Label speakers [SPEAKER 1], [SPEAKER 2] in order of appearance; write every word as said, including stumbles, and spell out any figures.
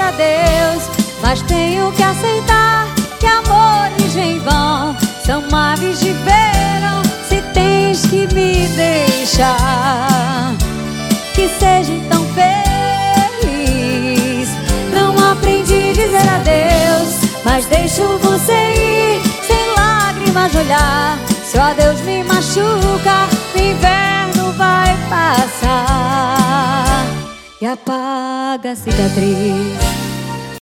[SPEAKER 1] adeus, mas tenho que aceitar que amores em vão são aves de verão. Se tens que me deixar, que seja então feliz. Não aprendi a dizer adeus, mas deixo você ir sem lágrimas no olhar. Seu adeus me machuca, o inverno vai passar e apaga a cicatriz.